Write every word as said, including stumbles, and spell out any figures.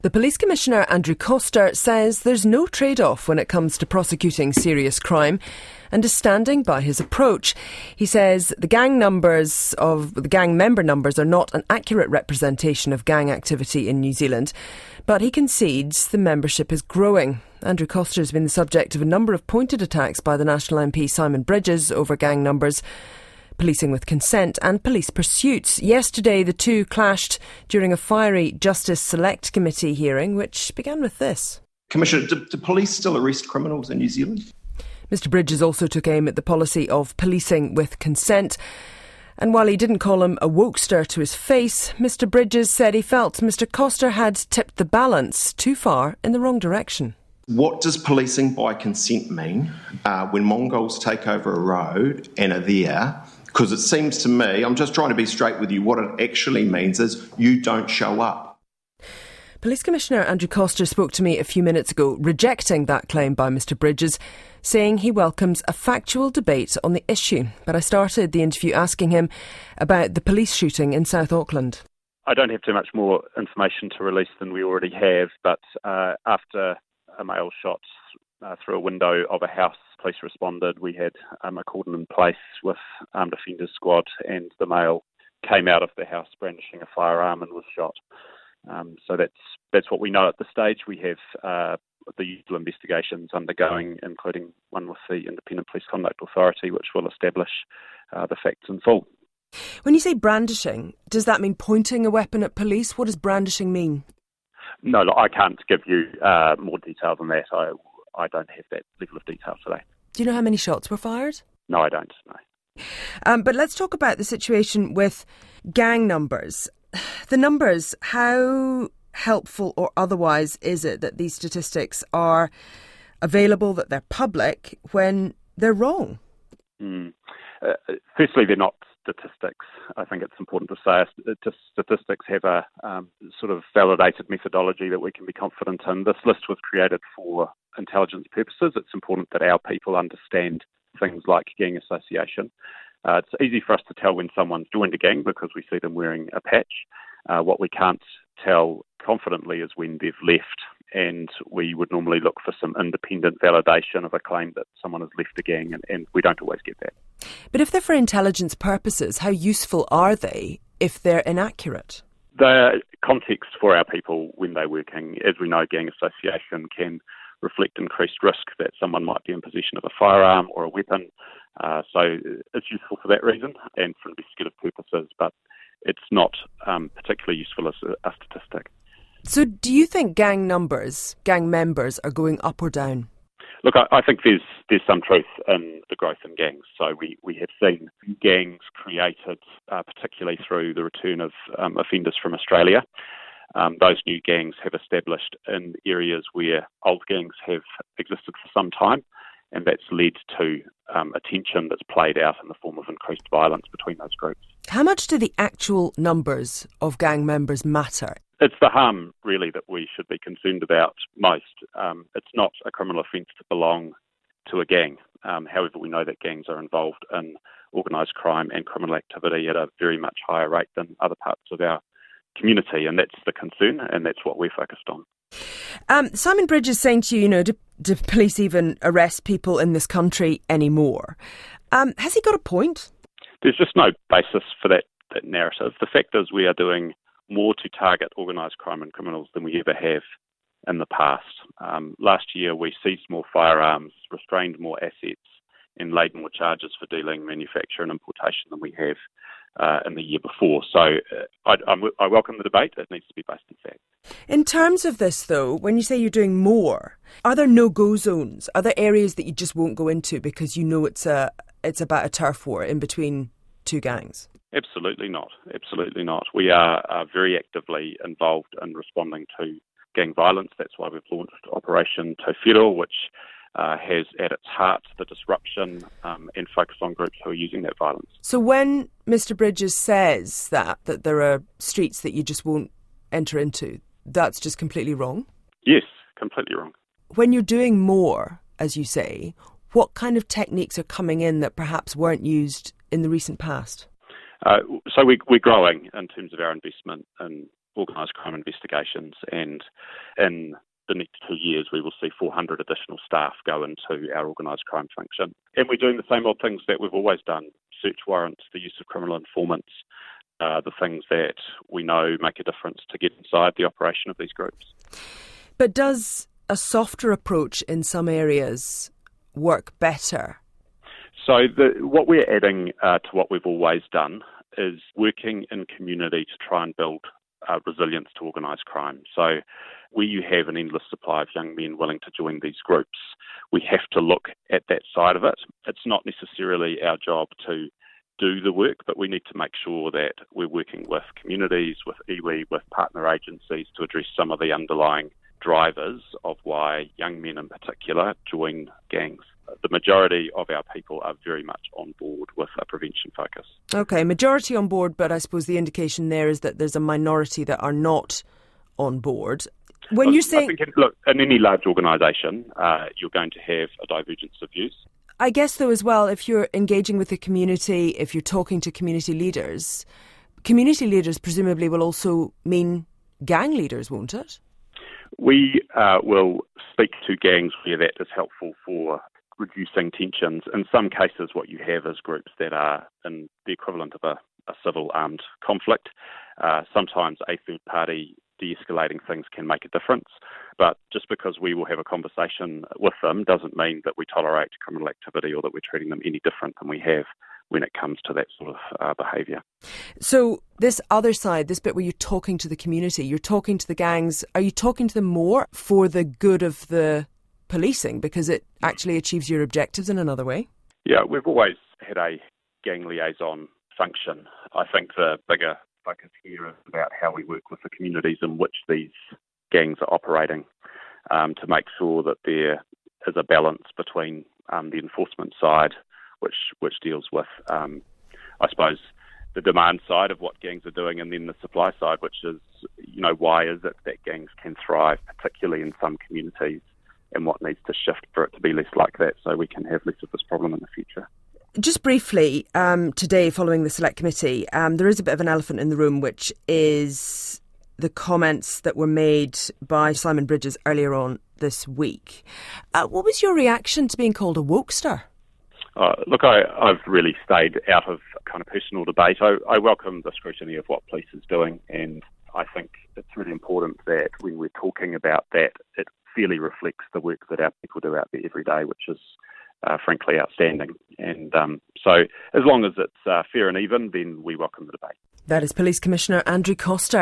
The Police Commissioner, Andrew Coster, says there's no trade-off when it comes to prosecuting serious crime and is standing by his approach. He says the gang numbers of the gang member numbers are not an accurate representation of gang activity in New Zealand, but he concedes the membership is growing. Andrew Coster has been the subject of a number of pointed attacks by the National M P Simon Bridges over gang numbers, policing with consent and police pursuits. Yesterday, the two clashed during a fiery Justice Select Committee hearing, which began with this. Commissioner, do, do police still arrest criminals in New Zealand? Mr Bridges also took aim at the policy of policing with consent. And while he didn't call him a wokester to his face, Mr Bridges said he felt Mr Coster had tipped the balance too far in the wrong direction. What does policing by consent mean uh, when Mongols take over a road and are there? Because it seems to me, I'm just trying to be straight with you, what it actually means is you don't show up. Police Commissioner Andrew Coster spoke to me a few minutes ago, rejecting that claim by Mr Bridges, saying he welcomes a factual debate on the issue. But I started the interview asking him about the police shooting in South Auckland. I don't have too much more information to release than we already have, but uh, after a male shot uh, through a window of a house, police responded. We had um, a cordon in place with armed offenders squad, and the male came out of the house brandishing a firearm and was shot. Um, so that's that's what we know at this stage. We have uh, the usual investigations undergoing, including one with the Independent Police Conduct Authority, which will establish uh, the facts in full. When you say brandishing, does that mean pointing a weapon at police? What does brandishing mean? No, look, I can't give you uh, more detail than that. I I don't have that level of detail today. Do you know how many shots were fired? No, I don't, no. Um, but let's talk about the situation with gang numbers. The numbers, how helpful or otherwise is it that these statistics are available, that they're public, when they're wrong? Mm. Uh, firstly, they're not statistics. I think it's important to say uh, statistics have a um, sort of validated methodology that we can be confident in. This list was created for intelligence purposes. It's important that our people understand things like gang association. Uh, it's easy for us to tell when someone's joined a gang because we see them wearing a patch. Uh, what we can't tell confidently is when they've left, and we would normally look for some independent validation of a claim that someone has left a gang, and, and we don't always get that. But if they're for intelligence purposes, how useful are they if they're inaccurate? The context for our people when they're working, as we know, gang association can reflect increased risk that someone might be in possession of a firearm or a weapon. Uh, so it's useful for that reason and for investigative purposes, but it's not um, particularly useful as a, a statistic. So do you think gang numbers, gang members are going up or down? Look, I, I think there's there's some truth in the growth in gangs. So we, we have seen gangs created, uh, particularly through the return of um, offenders from Australia. Um, those new gangs have established in areas where old gangs have existed for some time, and that's led to um, a tension that's played out in the form of increased violence between those groups. How much do the actual numbers of gang members matter? It's the harm, really, that we should be concerned about most. Um, it's not a criminal offence to belong to a gang. Um, however, we know that gangs are involved in organised crime and criminal activity at a very much higher rate than other parts of our community, and that's the concern, and that's what we're focused on. Um, Simon Bridges saying to you, you know, do, do police even arrest people in this country anymore? Um, has he got a point? There's just no basis for that, that narrative. The fact is we are doing more to target organised crime and criminals than we ever have in the past. Um, last year we seized more firearms, restrained more assets and laid more charges for dealing, manufacture and importation than we have uh, in the year before. So uh, I, I'm, I welcome the debate. It needs to be based in fact. In terms of this though, when you say you're doing more, are there no-go zones? Are there areas that you just won't go into because you know it's a it's about a turf war in between two gangs? Absolutely not. Absolutely not. We are uh, very actively involved in responding to gang violence. That's why we've launched Operation Te Whero, which uh, has at its heart the disruption um, and focus on groups who are using that violence. So when Mr Bridges says that, that there are streets that you just won't enter into, that's just completely wrong? Yes, completely wrong. When you're doing more, as you say, what kind of techniques are coming in that perhaps weren't used in the recent past? Uh, so we, we're growing in terms of our investment in organised crime investigations, and in the next two years we will see four hundred additional staff go into our organised crime function. And we're doing the same old things that we've always done: search warrants, the use of criminal informants, uh, the things that we know make a difference to get inside the operation of these groups. But does a softer approach in some areas work better? So the, what we're adding uh, to what we've always done is working in community to try and build uh, resilience to organised crime. So where you have an endless supply of young men willing to join these groups, we have to look at that side of it. It's not necessarily our job to do the work, but we need to make sure that we're working with communities, with iwi, with partner agencies to address some of the underlying drivers of why young men in particular join gangs. The majority of our people are very much on board with a prevention focus. OK, majority on board, but I suppose the indication there is that there's a minority that are not on board. When look, you're saying... I think, look, in any large organisation, uh, you're going to have a divergence of views. I guess, though, as well, if you're engaging with the community, if you're talking to community leaders, community leaders presumably will also mean gang leaders, won't it? We uh, will speak to gangs where that is helpful for reducing tensions. In some cases, what you have is groups that are in the equivalent of a, a civil armed conflict. Uh, sometimes a third party de-escalating things can make a difference, but just because we will have a conversation with them doesn't mean that we tolerate criminal activity or that we're treating them any different than we have when it comes to that sort of uh, behaviour. So this other side, this bit where you're talking to the community, you're talking to the gangs, are you talking to them more for the good of the policing because it actually achieves your objectives in another way? Yeah, we've always had a gang liaison function. I think the bigger focus here is about how we work with the communities in which these gangs are operating um, to make sure that there is a balance between um, the enforcement side, which which deals with, um, I suppose, the demand side of what gangs are doing, and then the supply side, which is, you know, why is it that gangs can thrive, particularly in some communities, and what needs to shift for it to be less like that so we can have less of this problem in the future. Just briefly, um, today, following the Select Committee, um, there is a bit of an elephant in the room, which is the comments that were made by Simon Bridges earlier on this week. Uh, what was your reaction to being called a wokester? Uh, look, I, I've really stayed out of kind of personal debate. I, I welcome the scrutiny of what police is doing, and I think it's really important that when we're talking about that, it fairly reflects the work that our people do out there every day, which is uh, frankly outstanding. And um, so as long as it's uh, fair and even, then we welcome the debate. That is Police Commissioner Andrew Coster.